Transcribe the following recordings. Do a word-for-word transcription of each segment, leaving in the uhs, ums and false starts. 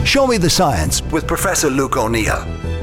Show Me the Science with Professor Luke O'Neill.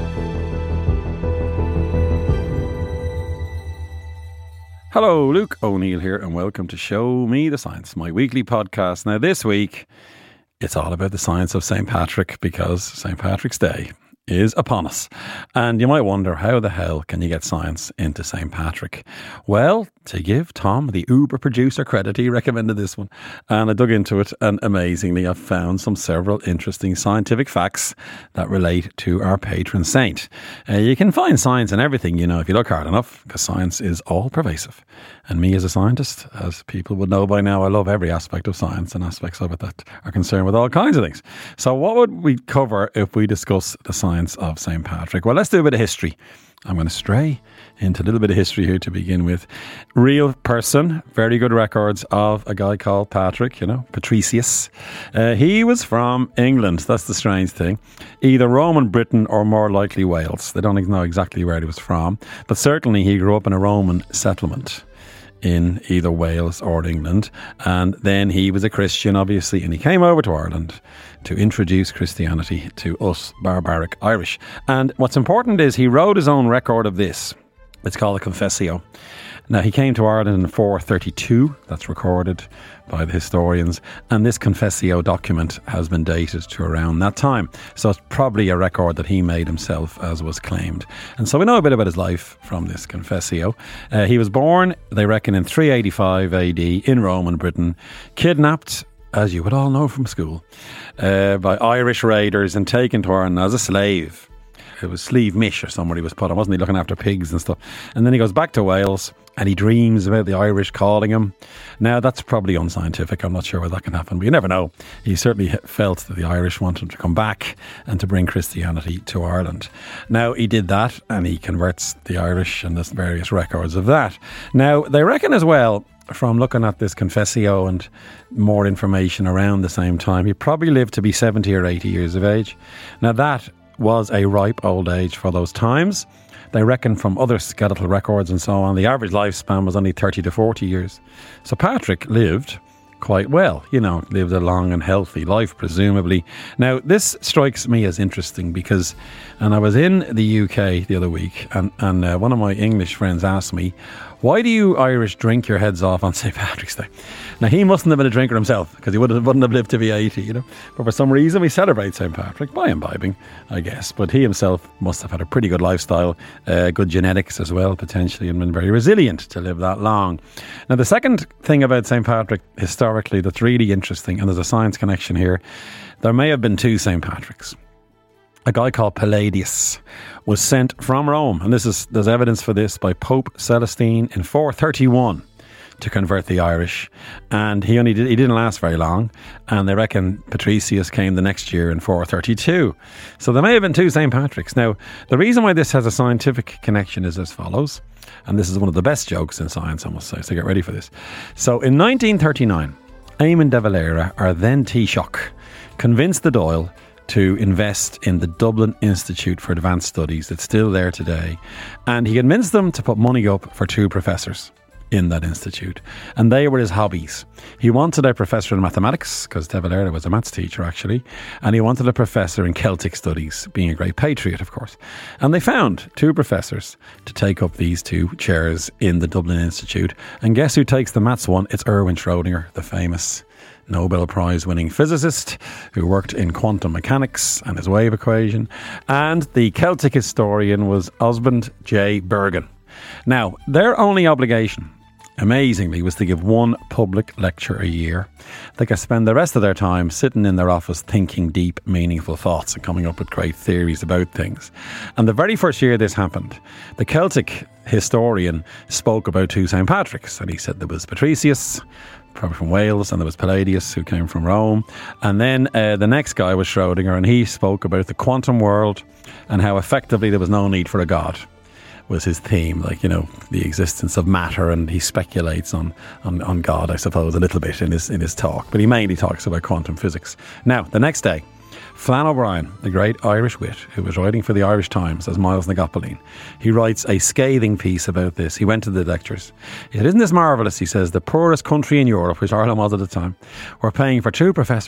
Hello, Luke O'Neill here, and welcome to Show Me the Science, my weekly podcast. Now, this week, it's all about the science of Saint Patrick, because Saint Patrick's Day is upon us. And you might wonder, how the hell can you get science into Saint Patrick? Well, to give Tom, the Uber producer, credit, he recommended this one. And I dug into it, and amazingly, I've found some several interesting scientific facts that relate to our patron saint. Uh, you can find science in everything, you know, if you look hard enough, because science is all pervasive. And me as a scientist, as people would know by now, I love every aspect of science and aspects of it that are concerned with all kinds of things. So what would we cover if we discuss the science of Saint Patrick? Well, let's do a bit of history. I'm going to stray into a little bit of history here to begin with. Real person, very good records of a guy called Patrick, you know, Patricius. Uh, he was from England. That's the strange thing. Either Roman Britain or more likely Wales. They don't know exactly where he was from, but certainly he grew up in a Roman settlement in either Wales or England. And then he was a Christian, obviously, and he came over to Ireland to introduce Christianity to us barbaric Irish. And what's important is he wrote his own record of this. It's called a Confessio. Now, he came to Ireland in four thirty-two. That's recorded by the historians. And this Confessio document has been dated to around that time. So it's probably a record that he made himself, as was claimed. And so we know a bit about his life from this Confessio. Uh, he was born, they reckon, in three eighty-five A D in Roman Britain, kidnapped, as you would all know from school, uh, by Irish raiders and taken to Ireland as a slave. It was Slieve Mish or somewhere he was put on, wasn't he, looking after pigs and stuff. And then he goes back to Wales and he dreams about the Irish calling him. Now, that's probably unscientific. I'm not sure where that can happen, but you never know. He certainly felt that the Irish wanted him to come back and to bring Christianity to Ireland. Now, he did that, and he converts the Irish, and there's various records of that. Now, they reckon as well, from looking at this Confessio and more information around the same time, he probably lived to be seventy or eighty years of age. Now, that was a ripe old age for those times. They reckon from other skeletal records and so on, the average lifespan was only thirty to forty years. So Patrick lived quite well, you know, lived a long and healthy life, presumably. Now, this strikes me as interesting because, and I was in the U K the other week, and, and uh, one of my English friends asked me, why do you Irish drink your heads off on Saint Patrick's Day? Now, he mustn't have been a drinker himself, because he wouldn't, wouldn't have lived to be eighty, you know. But for some reason, we celebrate Saint Patrick by imbibing, I guess. But he himself must have had a pretty good lifestyle, uh, good genetics as well, potentially, and been very resilient to live that long. Now, the second thing about Saint Patrick, historically, that's really interesting, and there's a science connection here, there may have been two Saint Patricks. A guy called Palladius was sent from Rome, and this is there's evidence for this, by Pope Celestine in four thirty-one to convert the Irish, and he only did, he didn't last very long, and they reckon Patricius came the next year in four thirty-two. So there may have been two Saint Patricks. Now, the reason why this has a scientific connection is as follows, and this is one of the best jokes in science, I must say, so get ready for this. So in nineteen thirty-nine, Eamon de Valera, our then Taoiseach, convinced the Dáil to invest in the Dublin Institute for Advanced Studies. It's still there today. And he convinced them to put money up for two professors in that institute. And they were his hobbies. He wanted a professor in mathematics, because De Valera was a maths teacher, actually. And he wanted a professor in Celtic studies, being a great patriot, of course. And they found two professors to take up these two chairs in the Dublin Institute. And guess who takes the maths one? It's Erwin Schrödinger, the famous Nobel Prize winning physicist who worked in quantum mechanics and his wave equation. And the Celtic historian was Osmond J. Bergen. Now, their only obligation, amazingly, was to give one public lecture a year. They could spend the rest of their time sitting in their office thinking deep, meaningful thoughts and coming up with great theories about things. And the very first year this happened, the Celtic historian spoke about two Saint Patricks, and he said there was Patricius, probably from Wales, and there was Palladius, who came from Rome. And then uh, the next guy was Schrödinger, and he spoke about the quantum world and how effectively there was no need for a god, was his theme, like, you know, the existence of matter. And he speculates on, on, on God, I suppose, a little bit in his in his talk, but he mainly talks about quantum physics. Now, the next day, Flann O'Brien, the great Irish wit who was writing for the Irish Times as Miles Nagopoline, he writes a scathing piece about this. He went to the lectures. He said, "Isn't this marvellous?" He says, "The poorest country in Europe," which Ireland was at the time, were paying for two professors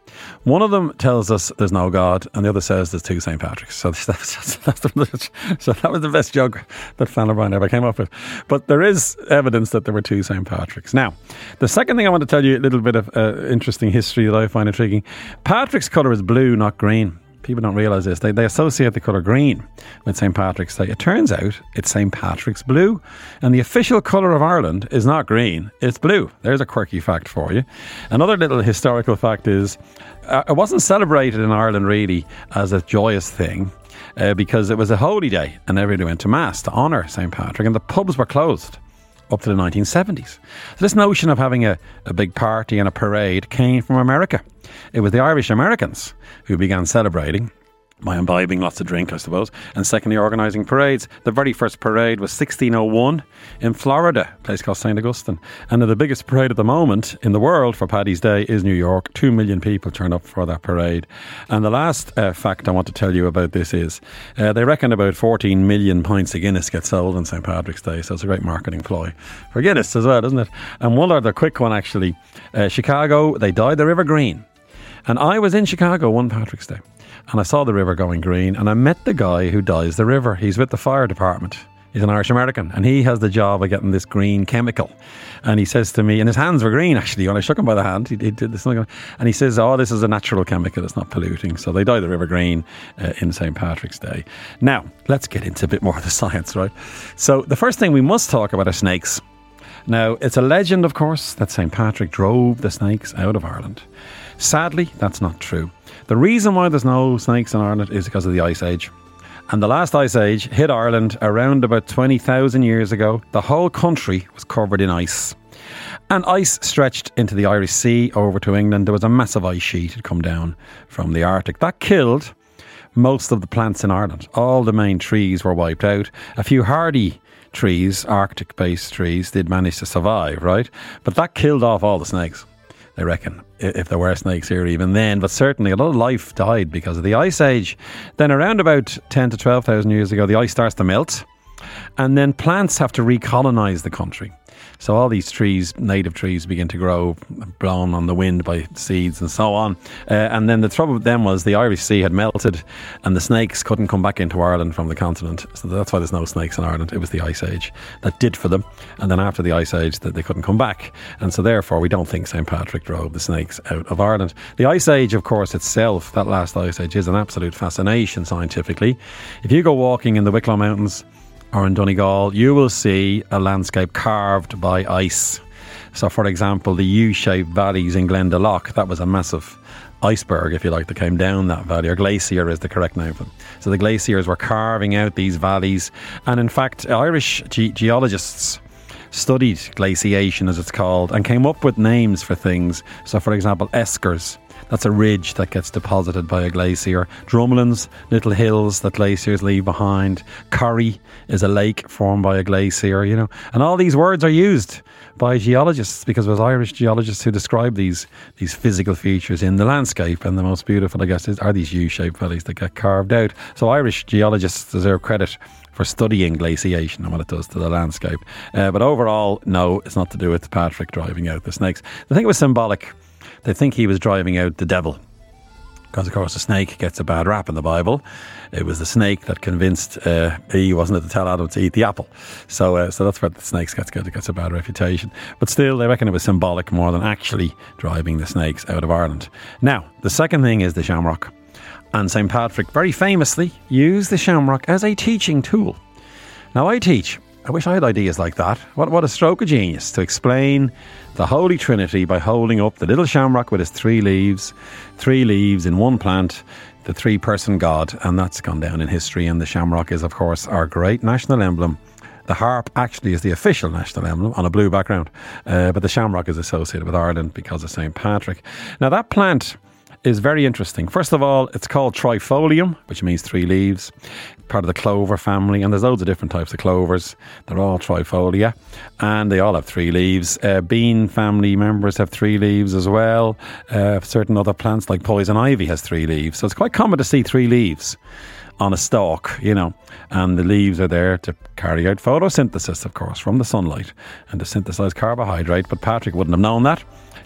One of them tells us there's no God, and the other says there's two Saint Patricks. So that's, that's the, so that was the best joke that Flann O'Brien ever came up with. But there is evidence that there were two Saint Patricks. Now, the second thing I want to tell you, a little bit of uh, interesting history that I find intriguing. Patrick's colour is blue, not green. People don't realise this. They, they associate the colour green with Saint Patrick's Day. It turns out it's Saint Patrick's blue. And the official colour of Ireland is not green, it's blue. There's a quirky fact for you. Another little historical fact is uh, it wasn't celebrated in Ireland really as a joyous thing uh, because it was a holy day and everybody went to Mass to honour Saint Patrick, and the pubs were closed up to the nineteen seventies. So this notion of having a, a big party and a parade came from America. It was the Irish Americans who began celebrating by imbibing lots of drink, I suppose, and secondly organising parades. The very first parade was sixteen oh one in Florida, a place called Saint Augustine. And the biggest parade at the moment in the world for Paddy's Day is New York. Two million people turn up for that parade. And the last uh, fact I want to tell you about this is uh, they reckon about fourteen million pints of Guinness get sold on Saint Patrick's Day. So it's a great marketing ploy for Guinness as well, isn't it? And one other quick one actually. Uh, Chicago, they dyed the river green. And I was in Chicago one Patrick's Day. And I saw the river going green, and I met the guy who dyes the river. He's with the fire department. He's an Irish American, and he has the job of getting this green chemical. And he says to me, and his hands were green actually, when I shook him by the hand, he, he did this, and he says, oh, this is a natural chemical, it's not polluting. So they dye the river green uh, in Saint Patrick's Day. Now, let's get into a bit more of the science, right? So the first thing we must talk about are snakes. Now, it's a legend, of course, that Saint Patrick drove the snakes out of Ireland. Sadly, that's not true. The reason why there's no snakes in Ireland is because of the Ice Age. And the last Ice Age hit Ireland around about twenty thousand years ago. The whole country was covered in ice. And ice stretched into the Irish Sea over to England. There was a massive ice sheet had come down from the Arctic. That killed most of the plants in Ireland. All the main trees were wiped out. A few hardy trees, Arctic-based trees, did manage to survive, right? But that killed off all the snakes, I reckon, if there were snakes here even then. But certainly a lot of life died because of the Ice Age. Then around about ten to twelve thousand years ago, the ice starts to melt, and then plants have to recolonise the country. So all these trees, native trees, begin to grow, blown on the wind by seeds and so on. Uh, and then the trouble with them was the Irish Sea had melted and the snakes couldn't come back into Ireland from the continent. So that's why there's no snakes in Ireland. It was the Ice Age that did for them. And then after the Ice Age, that they couldn't come back. And so therefore, we don't think Saint Patrick drove the snakes out of Ireland. The Ice Age, of course, itself, that last Ice Age, is an absolute fascination scientifically. If you go walking in the Wicklow Mountains or in Donegal, you will see a landscape carved by ice. So, for example, the U-shaped valleys in Glendalough, that was a massive iceberg, if you like, that came down that valley, or glacier is the correct name for them. So the glaciers were carving out these valleys. And in fact, Irish ge- geologists studied glaciation, as it's called, and came up with names for things. So, for example, eskers. That's a ridge that gets deposited by a glacier. Drumlins, little hills that glaciers leave behind. Corrie is a lake formed by a glacier, you know. And all these words are used by geologists because it was Irish geologists who described these these physical features in the landscape. And the most beautiful, I guess, is, are these U-shaped valleys that get carved out. So Irish geologists deserve credit for studying glaciation and what it does to the landscape. Uh, but overall, no, it's not to do with Patrick driving out the snakes. I think it was symbolic. They think he was driving out the devil because, of course, the snake gets a bad rap in the Bible. It was the snake that convinced uh, Eve, wasn't it, to tell Adam to eat the apple. So uh, so that's where the snakes gets, gets a bad reputation. But still, they reckon it was symbolic more than actually driving the snakes out of Ireland. Now, the second thing is the shamrock. And Saint Patrick very famously used the shamrock as a teaching tool. Now, I teach. I wish I had ideas like that. What what a stroke of genius to explain the Holy Trinity by holding up the little shamrock with its three leaves, three leaves in one plant, the three-person God, and that's gone down in history. And the shamrock is, of course, our great national emblem. The harp actually is the official national emblem on a blue background, uh, but the shamrock is associated with Ireland because of Saint Patrick. Now, that plant is very interesting. First of all, it's called trifolium, which means three leaves, part of the clover family, and there's loads of different types of clovers. They're all trifolia, and they all have three leaves. Uh, bean family members have three leaves as well. Uh, certain other plants like poison ivy has three leaves. So it's quite common to see three leaves on a stalk, you know, and the leaves are there to carry out photosynthesis, of course, from the sunlight and to synthesize carbohydrate. But Patrick wouldn't have known that.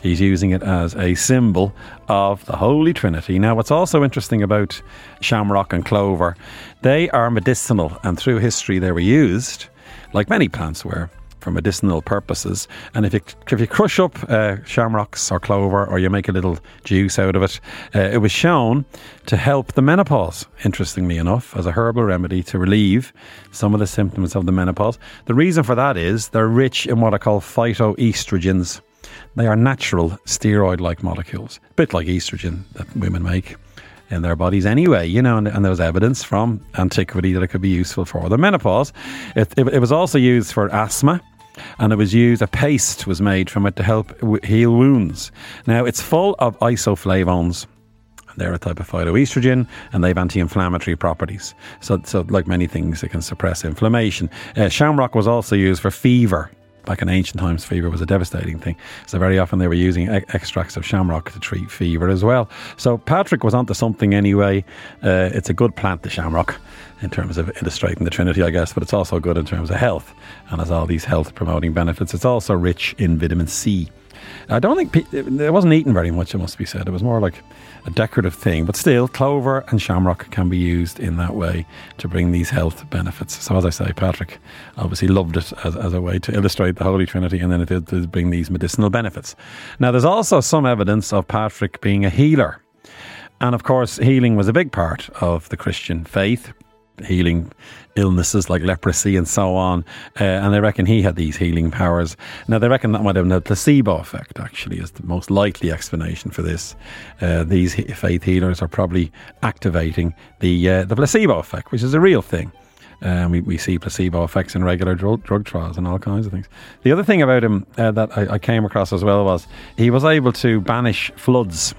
He's using it as a symbol of the Holy Trinity. Now, what's also interesting about shamrock and clover, they are medicinal, and through history they were used, like many plants were, for medicinal purposes. And if you if you crush up uh, shamrocks or clover, or you make a little juice out of it, uh, it was shown to help the menopause, interestingly enough, as a herbal remedy to relieve some of the symptoms of the menopause. The reason for that is they're rich in what are called phytoestrogens. They are natural steroid-like molecules, a bit like estrogen that women make in their bodies anyway, you know, and, and there's evidence from antiquity that it could be useful for the menopause. It, it, it was also used for asthma, and it was used, a paste was made from it to help w- heal wounds. Now, it's full of isoflavones. They're a type of phytoestrogen, and they have anti-inflammatory properties. So, so like many things, it can suppress inflammation. Uh, shamrock was also used for fever. Back in ancient times, fever was a devastating thing. So very often they were using e- extracts of shamrock to treat fever as well. So Patrick was onto something anyway. Uh, it's a good plant, the shamrock, in terms of illustrating the Trinity, I guess, but it's also good in terms of health, and has all these health-promoting benefits. It's also rich in vitamin C. I don't think pe- it wasn't eaten very much, it must be said. It was more like a decorative thing, but still, clover and shamrock can be used in that way to bring these health benefits. So as I say, Patrick obviously loved it as, as a way to illustrate the Holy Trinity, and then it did to bring these medicinal benefits. Now, there's also some evidence of Patrick being a healer. And of course, healing was a big part of the Christian faith, healing illnesses like leprosy and so on, uh, and they reckon he had these healing powers. Now, they reckon that might have been a placebo effect, actually, is the most likely explanation for this. Uh, these he- faith healers are probably activating the uh, the placebo effect, which is a real thing. Um, we, we see placebo effects in regular drug, drug trials and all kinds of things. The other thing about him uh, that I, I came across as well was he was able to banish floods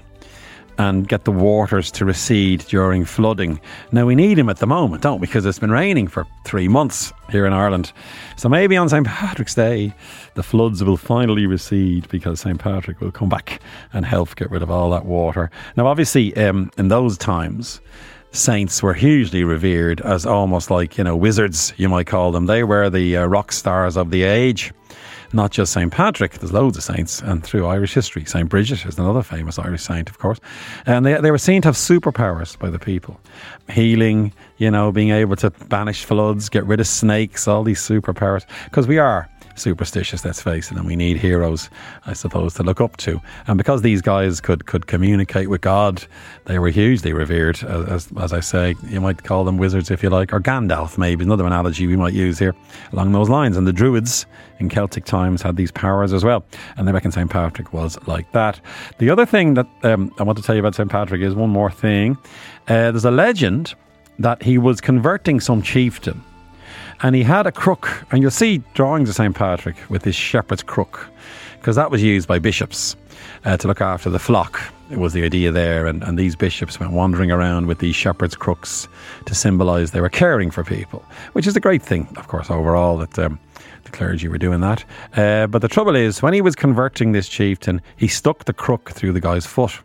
and get the waters to recede during flooding. Now, we need him at the moment, don't we? Because it's been raining for three months here in Ireland. So maybe on Saint Patrick's Day, the floods will finally recede, because Saint Patrick will come back and help get rid of all that water. Now, obviously, um, in those times, saints were hugely revered as almost like, you know, wizards, you might call them. They were the uh, rock stars of the age. Not just Saint Patrick, there's loads of saints, and through Irish history, Saint Bridget is another famous Irish saint, of course. And they, they were seen to have superpowers by the people. Healing, you know, being able to banish floods, get rid of snakes, all these superpowers. Because we are superstitious, let's face it, and we need heroes, I suppose, to look up to. And because these guys could, could communicate with God, they were hugely revered. As, as, as I say, you might call them wizards if you like, or Gandalf maybe, another analogy we might use here along those lines. And the Druids in Celtic times had these powers as well, and they reckon Saint Patrick was like that. The other thing that um, I want to tell you about Saint Patrick is one more thing. Uh, there's a legend that he was converting some chieftain, and he had a crook, and you'll see drawings of Saint Patrick with this shepherd's crook, because that was used by bishops uh, to look after the flock. It was the idea there, and, and these bishops went wandering around with these shepherd's crooks to symbolise they were caring for people, which is a great thing, of course, overall, that um, the clergy were doing that. Uh, but the trouble is, when he was converting this chieftain, he stuck the crook through the guy's foot.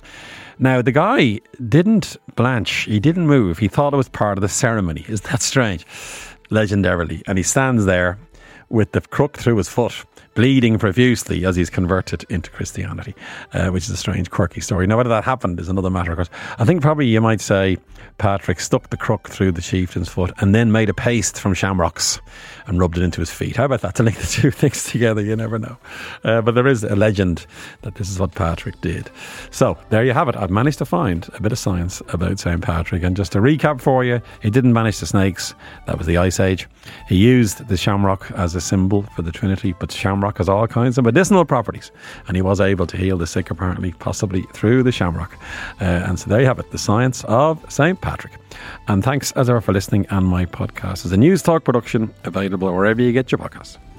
Now, the guy didn't blanch, he didn't move, he thought it was part of the ceremony. Is that strange? Legendarily. And he stands there with the crook through his foot, bleeding profusely as he's converted into Christianity, uh, which is a strange, quirky story. Now, whether that happened is another matter, of course. I think probably you might say Patrick stuck the crook through the chieftain's foot and then made a paste from shamrocks and rubbed it into his feet. How about that, to link the two things together? You never know. Uh, but there is a legend that this is what Patrick did. So there you have it. I've managed to find a bit of science about Saint Patrick. And just to recap for you, he didn't banish the snakes. That was the Ice Age. He used the shamrock as a symbol for the Trinity, but shamrock has all kinds of medicinal properties, and he was able to heal the sick, apparently, possibly through the shamrock. Uh, and so there you have it, the science of Saint Patrick. And thanks as ever for listening, and my podcast is a News Talk production, available wherever you get your podcasts.